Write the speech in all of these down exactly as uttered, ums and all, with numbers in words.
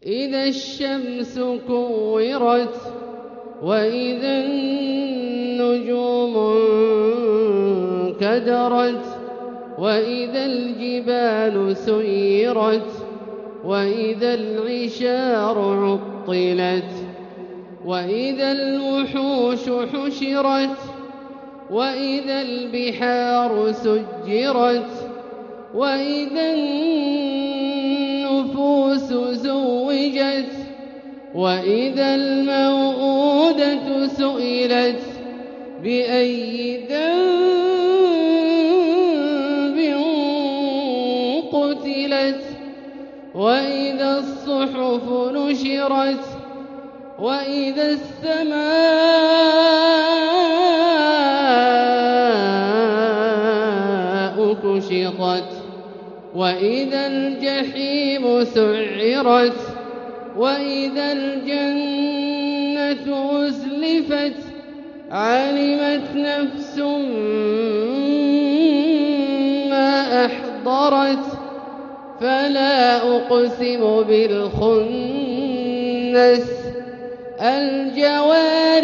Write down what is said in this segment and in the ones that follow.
إذا الشمس كورت وإذا النجوم انكدرت وإذا الجبال سيرت وإذا العشار عطلت وإذا الوحوش حشرت وإذا البحار سجرت وإذا النفوس زوجت وإذا الموءودة سئلت بأي ذنب قتلت وإذا الصحف نشرت وإذا السماء كشطت وإذا الجحيم سعرت وإذا الجنة أزلفت علمت نفس ما أحضرت فلا أقسم بالخنس الجوار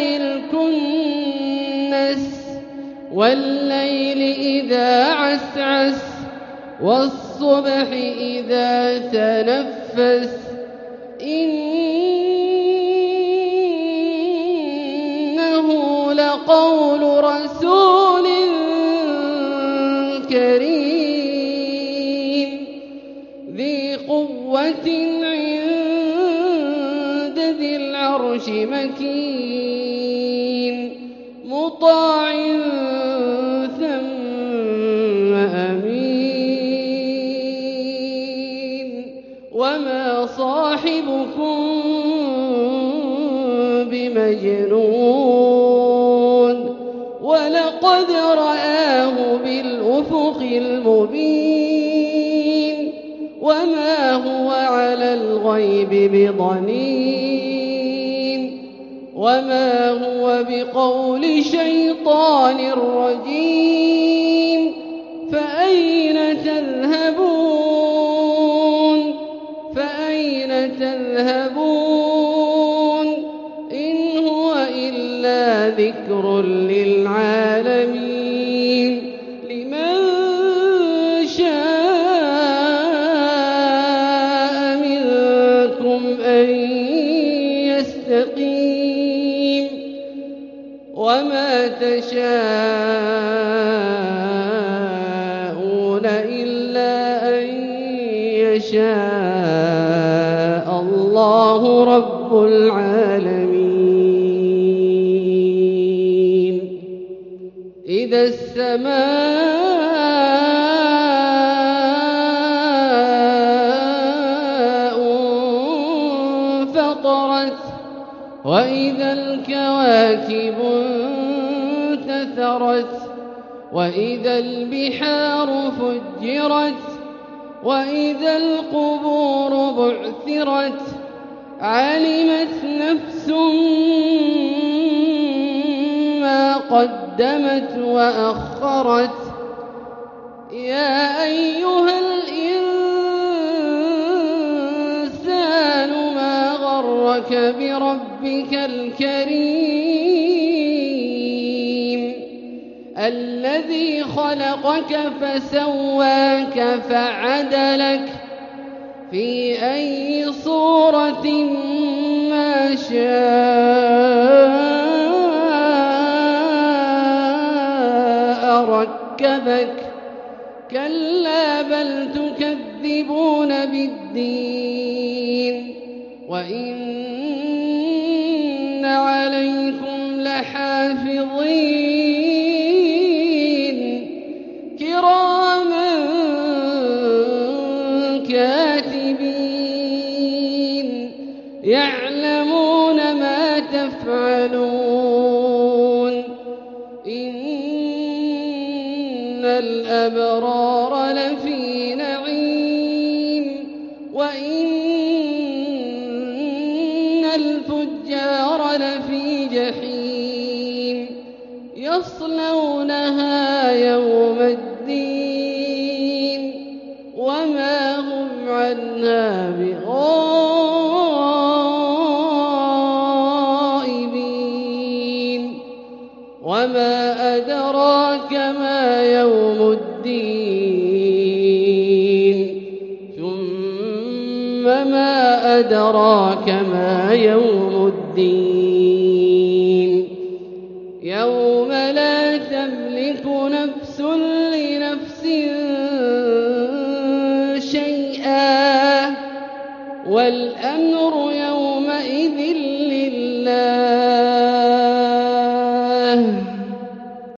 الكنس والليل إذا عسعس والصبح إذا تنفس إنه لقول رسول كريم ذي قوة عند ذي العرش مكين مطاع ثم أمين وما صاحبكم بمجنون ولقد رآه بالأفق المبين وما هو على الغيب بضنين وما هو بقول شيطان رجيم فأين تذهبون فأين تذهبون إن هو إلا ذكر للعالمين لمن شاء منكم أن يستقيم وما تشاءون إلا أن يشاء الله رب العالمين إذا السماء انفطرت وإذا الكواكب انتثرت وإذا البحار فجرت وإذا القبور بعثرت علمت نفس ما قدمت وأخرت يا أيها الإنسان ما غرك بربك الكريم الذي خلقك فسواك فعدلك في أي صورة ما شاء ركبك كلا بل تكذبون بالدين وإن عليكم لحافظين كراما كاتبين يعلمون ما تفعلون إن الأبرار لفي نعيم وإن الفجار لفي جحيم يصلونها يوم الدين وما هم عنها بغائبين أدراك ما يوم الدين يوم لا تملك نفس لنفس شيئا والأمر يومئذ لله